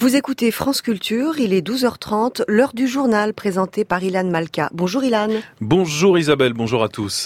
Vous écoutez France Culture, il est 12h30, l'heure du journal présenté par Ilan Malka. Bonjour Ilan. Bonjour Isabelle, bonjour à tous.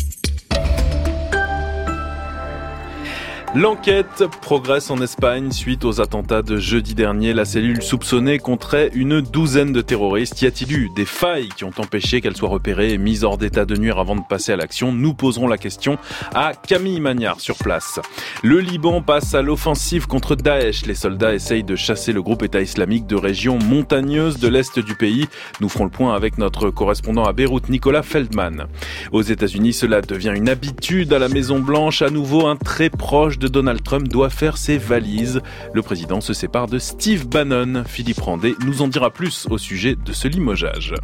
L'enquête progresse en Espagne suite aux attentats de jeudi dernier. La cellule soupçonnée compterait une douzaine de terroristes. Y a-t-il eu des failles qui ont empêché qu'elle soit repérée et mise hors d'état de nuire avant de passer à l'action? Nous poserons la question à Camille Magnard sur place. Le Liban passe à l'offensive contre Daesh. Les soldats essayent de chasser le groupe État islamique de régions montagneuses de l'est du pays. Nous ferons le point avec notre correspondant à Beyrouth, Nicolas Feldman. Aux États-Unis, cela devient une habitude à la Maison-Blanche. À nouveau, un très proche de Donald Trump doit faire ses valises. Le président se sépare de Steve Bannon. Philippe Randé nous en dira plus au sujet de ce limogeage.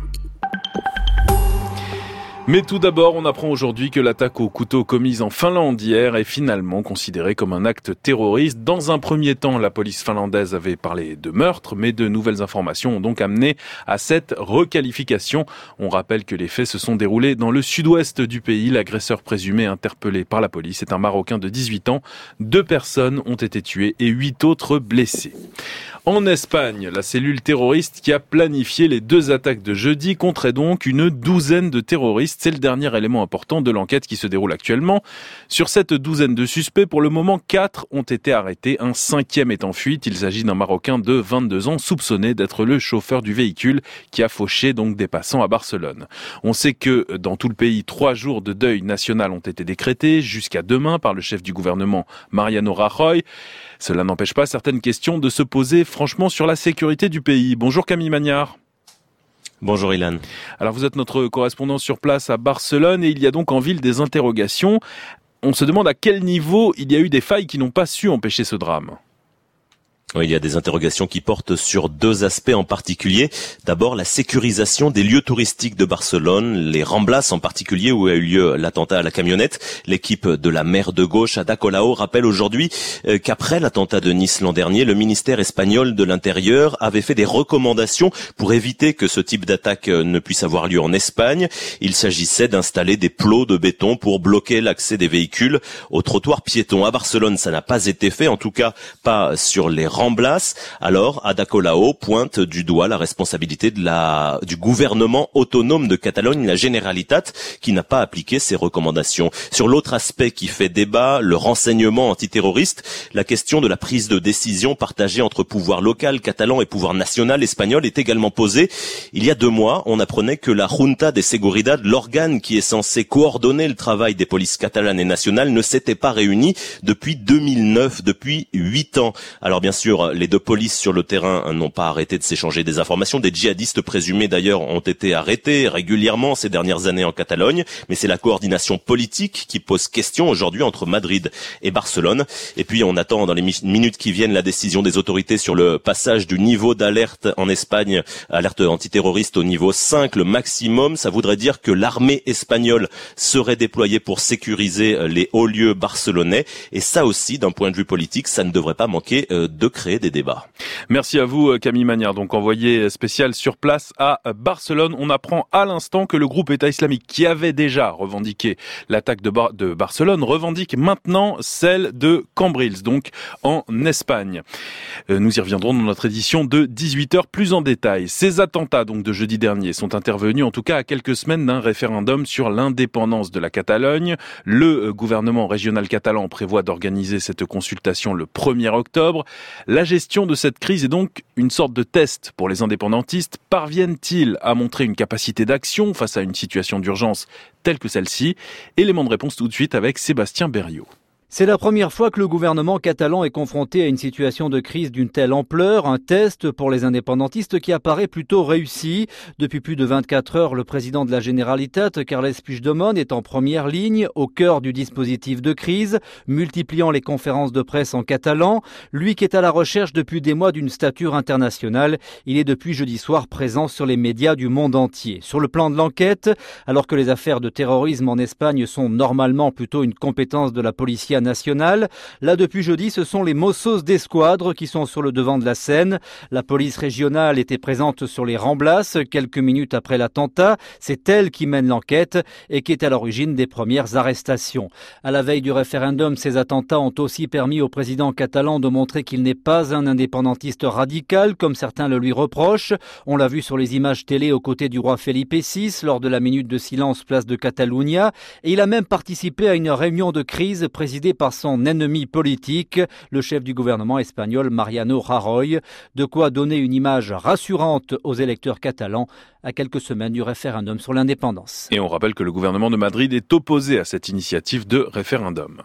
Mais tout d'abord, on apprend aujourd'hui que l'attaque au couteau commise en Finlande hier est finalement considérée comme un acte terroriste. Dans un premier temps, la police finlandaise avait parlé de meurtre, mais de nouvelles informations ont donc amené à cette requalification. On rappelle que les faits se sont déroulés dans le sud-ouest du pays. L'agresseur présumé interpellé par la police est un Marocain de 18 ans. 2 personnes ont été tuées et 8 autres blessées. En Espagne, la cellule terroriste qui a planifié les 2 attaques de jeudi compterait donc une douzaine de terroristes. C'est le dernier élément important de l'enquête qui se déroule actuellement. Sur cette douzaine de suspects, pour le moment, 4 ont été arrêtés. Un 5e est en fuite. Il s'agit d'un Marocain de 22 ans soupçonné d'être le chauffeur du véhicule qui a fauché donc des passants à Barcelone. On sait que dans tout le pays, 3 jours de deuil national ont été décrétés jusqu'à demain par le chef du gouvernement Mariano Rajoy. Cela n'empêche pas certaines questions de se poser franchement sur la sécurité du pays. Bonjour Camille Magnard. Bonjour Ilan. Alors vous êtes notre correspondant sur place à Barcelone et il y a donc en ville des interrogations. On se demande à quel niveau il y a eu des failles qui n'ont pas su empêcher ce drame. Oui, il y a des interrogations qui portent sur 2 aspects en particulier. D'abord, la sécurisation des lieux touristiques de Barcelone, les Ramblas en particulier où a eu lieu l'attentat à la camionnette. L'équipe de la maire de gauche, Ada Colau, rappelle aujourd'hui qu'après l'attentat de Nice l'an dernier, le ministère espagnol de l'Intérieur avait fait des recommandations pour éviter que ce type d'attaque ne puisse avoir lieu en Espagne. Il s'agissait d'installer des plots de béton pour bloquer l'accès des véhicules au trottoir piéton. À Barcelone, ça n'a pas été fait, en tout cas pas sur les Ramblas. Alors, Ada Colau pointe du doigt la responsabilité du gouvernement autonome de Catalogne, la Generalitat, qui n'a pas appliqué ces recommandations. Sur l'autre aspect qui fait débat, le renseignement antiterroriste, la question de la prise de décision partagée entre pouvoir local catalan et pouvoir national espagnol est également posée. Il y a 2 mois, on apprenait que la Junta de Seguridad, l'organe qui est censé coordonner le travail des polices catalanes et nationales, ne s'était pas réuni depuis 2009, depuis 8 ans. Alors bien sûr, les 2 polices sur le terrain n'ont pas arrêté de s'échanger des informations. Des djihadistes présumés d'ailleurs ont été arrêtés régulièrement ces dernières années en Catalogne. Mais c'est la coordination politique qui pose question aujourd'hui entre Madrid et Barcelone. Et puis on attend dans les minutes qui viennent la décision des autorités sur le passage du niveau d'alerte en Espagne, alerte antiterroriste au niveau 5, le maximum. Ça voudrait dire que l'armée espagnole serait déployée pour sécuriser les hauts lieux barcelonais. Et ça aussi, d'un point de vue politique, ça ne devrait pas manquer de créer des débats. Merci à vous Camille Magnard, donc envoyé spécial sur place à Barcelone. On apprend à l'instant que le groupe État islamique qui avait déjà revendiqué l'attaque de Barcelone revendique maintenant celle de Cambrils, donc en Espagne. Nous y reviendrons dans notre édition de 18h plus en détail. Ces attentats donc de jeudi dernier sont intervenus en tout cas à quelques semaines d'un référendum sur l'indépendance de la Catalogne. Le gouvernement régional catalan prévoit d'organiser cette consultation le 1er octobre. La gestion de cette crise est donc une sorte de test pour les indépendantistes. Parviennent-ils à montrer une capacité d'action face à une situation d'urgence telle que celle-ci? Élément de réponse tout de suite avec Sébastien Berriot. C'est la première fois que le gouvernement catalan est confronté à une situation de crise d'une telle ampleur, un test pour les indépendantistes qui apparaît plutôt réussi. Depuis plus de 24 heures, le président de la Generalitat, Carles Puigdemont, est en première ligne, au cœur du dispositif de crise, multipliant les conférences de presse en catalan. Lui qui est à la recherche depuis des mois d'une stature internationale, il est depuis jeudi soir présent sur les médias du monde entier. Sur le plan de l'enquête, alors que les affaires de terrorisme en Espagne sont normalement plutôt une compétence de la police Guardia Nacional. Là, depuis jeudi, ce sont les Mossos d'Esquadre qui sont sur le devant de la scène. La police régionale était présente sur les Ramblas quelques minutes après l'attentat. C'est elle qui mène l'enquête et qui est à l'origine des premières arrestations. À la veille du référendum, ces attentats ont aussi permis au président catalan de montrer qu'il n'est pas un indépendantiste radical, comme certains le lui reprochent. On l'a vu sur les images télé aux côtés du roi Felipe VI lors de la minute de silence place de Catalunya. Et il a même participé à une réunion de crise présidée par son ennemi politique, le chef du gouvernement espagnol Mariano Rajoy. De quoi donner une image rassurante aux électeurs catalans à quelques semaines du référendum sur l'indépendance. Et on rappelle que le gouvernement de Madrid est opposé à cette initiative de référendum.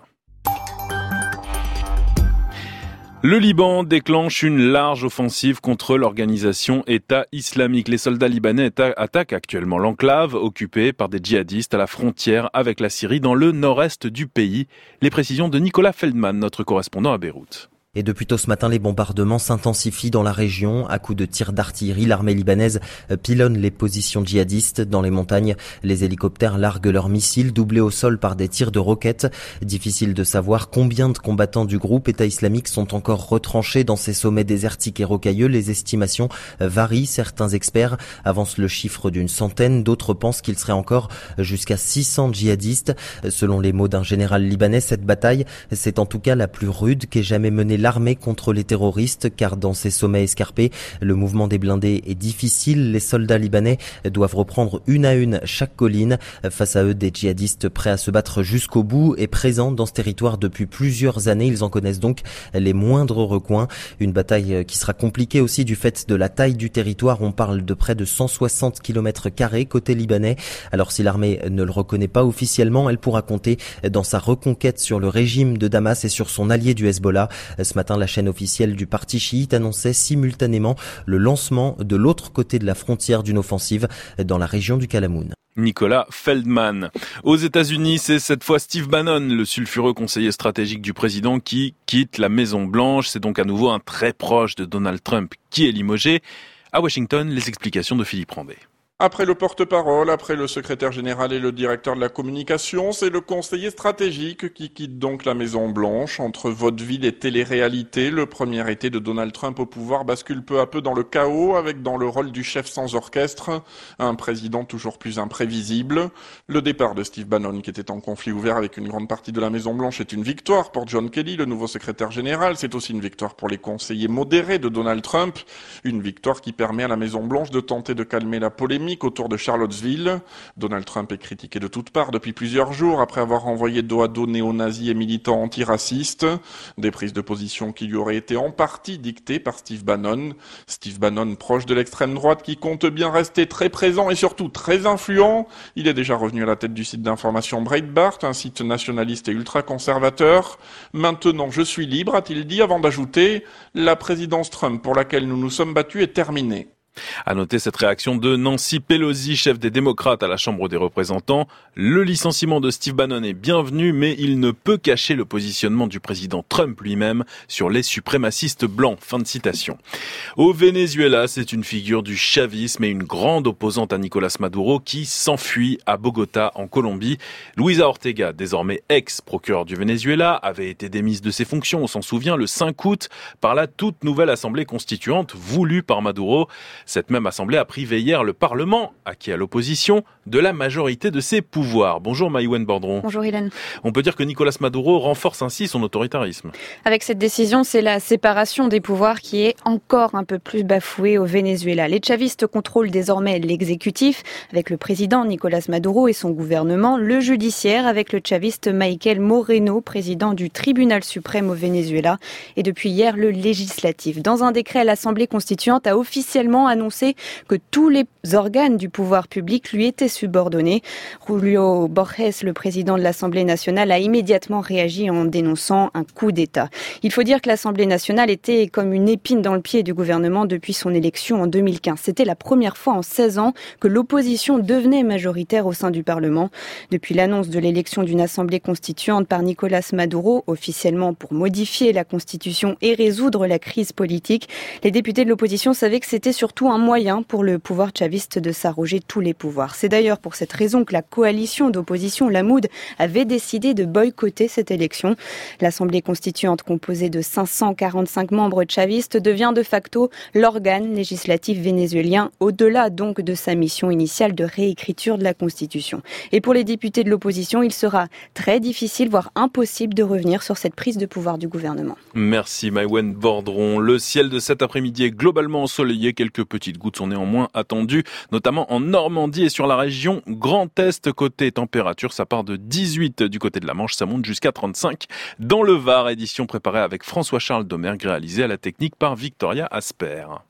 Le Liban déclenche une large offensive contre l'organisation État islamique. Les soldats libanais attaquent actuellement l'enclave occupée par des djihadistes à la frontière avec la Syrie dans le nord-est du pays. Les précisions de Nicolas Feldman, notre correspondant à Beyrouth. Et depuis tôt ce matin, les bombardements s'intensifient dans la région. À coups de tirs d'artillerie, l'armée libanaise pilonne les positions djihadistes dans les montagnes. Les hélicoptères larguent leurs missiles, doublés au sol par des tirs de roquettes. Difficile de savoir combien de combattants du groupe État islamique sont encore retranchés dans ces sommets désertiques et rocailleux. Les estimations varient. Certains experts avancent le chiffre d'une centaine. D'autres pensent qu'il serait encore jusqu'à 600 djihadistes. Selon les mots d'un général libanais, cette bataille, c'est en tout cas la plus rude qu'ait jamais menée l'armée contre les terroristes, car dans ces sommets escarpés, le mouvement des blindés est difficile. Les soldats libanais doivent reprendre une à une chaque colline. Face à eux, des djihadistes prêts à se battre jusqu'au bout et présents dans ce territoire depuis plusieurs années. Ils en connaissent donc les moindres recoins. Une bataille qui sera compliquée aussi du fait de la taille du territoire. On parle de près de 160 km² côté libanais. Alors si l'armée ne le reconnaît pas officiellement, elle pourra compter dans sa reconquête sur le régime de Damas et sur son allié du Hezbollah. Ce matin, la chaîne officielle du parti chiite annonçait simultanément le lancement de l'autre côté de la frontière d'une offensive dans la région du Kalamoun. Nicolas Feldman. Aux États-Unis, c'est cette fois Steve Bannon, le sulfureux conseiller stratégique du président, qui quitte la Maison-Blanche. C'est donc à nouveau un très proche de Donald Trump qui est limogé. À Washington, les explications de Philippe Rambé. Après le porte-parole, après le secrétaire général et le directeur de la communication, c'est le conseiller stratégique qui quitte donc la Maison-Blanche. Entre vaudeville et télé-réalité, le premier été de Donald Trump au pouvoir bascule peu à peu dans le chaos, avec dans le rôle du chef sans orchestre, un président toujours plus imprévisible. Le départ de Steve Bannon, qui était en conflit ouvert avec une grande partie de la Maison-Blanche, est une victoire pour John Kelly, le nouveau secrétaire général. C'est aussi une victoire pour les conseillers modérés de Donald Trump. Une victoire qui permet à la Maison-Blanche de tenter de calmer la polémique autour de Charlottesville. Donald Trump est critiqué de toutes parts depuis plusieurs jours après avoir envoyé dos à dos néo-nazis et militants antiracistes. Des prises de position qui lui auraient été en partie dictées par Steve Bannon. Steve Bannon, proche de l'extrême droite, qui compte bien rester très présent et surtout très influent. Il est déjà revenu à la tête du site d'information Breitbart, un site nationaliste et ultra-conservateur. Maintenant, je suis libre, a-t-il dit, avant d'ajouter « La présidence Trump pour laquelle nous nous sommes battus est terminée ». À noter cette réaction de Nancy Pelosi, chef des démocrates à la Chambre des représentants. Le licenciement de Steve Bannon est bienvenu, mais il ne peut cacher le positionnement du président Trump lui-même sur les suprémacistes blancs. Fin de citation. Au Venezuela, c'est une figure du chavisme et une grande opposante à Nicolás Maduro qui s'enfuit à Bogota, en Colombie. Luisa Ortega, désormais ex-procureure du Venezuela, avait été démise de ses fonctions, on s'en souvient, le 5 août, par la toute nouvelle assemblée constituante voulue par Maduro. Cette même assemblée a privé hier le Parlement, acquis à l'opposition, de la majorité de ses pouvoirs. Bonjour Maïwen Bordron. Bonjour Hélène. On peut dire que Nicolás Maduro renforce ainsi son autoritarisme. Avec cette décision, c'est la séparation des pouvoirs qui est encore un peu plus bafouée au Venezuela. Les chavistes contrôlent désormais l'exécutif avec le président Nicolás Maduro et son gouvernement, le judiciaire avec le chaviste Michael Moreno, président du tribunal suprême au Venezuela, et depuis hier le législatif. Dans un décret, l'Assemblée constituante a officiellement annoncé que tous les organes du pouvoir public lui étaient subordonnés. Julio Borges, le président de l'Assemblée nationale, a immédiatement réagi en dénonçant un coup d'État. Il faut dire que l'Assemblée nationale était comme une épine dans le pied du gouvernement depuis son élection en 2015. C'était la première fois en 16 ans que l'opposition devenait majoritaire au sein du Parlement. Depuis l'annonce de l'élection d'une Assemblée constituante par Nicolás Maduro, officiellement pour modifier la Constitution et résoudre la crise politique, les députés de l'opposition savaient que c'était surtout surtout un moyen pour le pouvoir chaviste de s'arroger tous les pouvoirs. C'est d'ailleurs pour cette raison que la coalition d'opposition, la MOUD, avait décidé de boycotter cette élection. L'Assemblée constituante, composée de 545 membres chavistes, devient de facto l'organe législatif vénézuélien, au-delà donc de sa mission initiale de réécriture de la Constitution. Et pour les députés de l'opposition, il sera très difficile, voire impossible, de revenir sur cette prise de pouvoir du gouvernement. Merci Maïwen Bordron. Le ciel de cet après-midi est globalement ensoleillé. Quelques petites gouttes sont néanmoins attendues, notamment en Normandie et sur la région Grand Est. Côté température, ça part de 18 du côté de la Manche, ça monte jusqu'à 35 dans le Var. Édition préparée avec François-Charles Domergue, réalisée à la technique par Victoria Asper.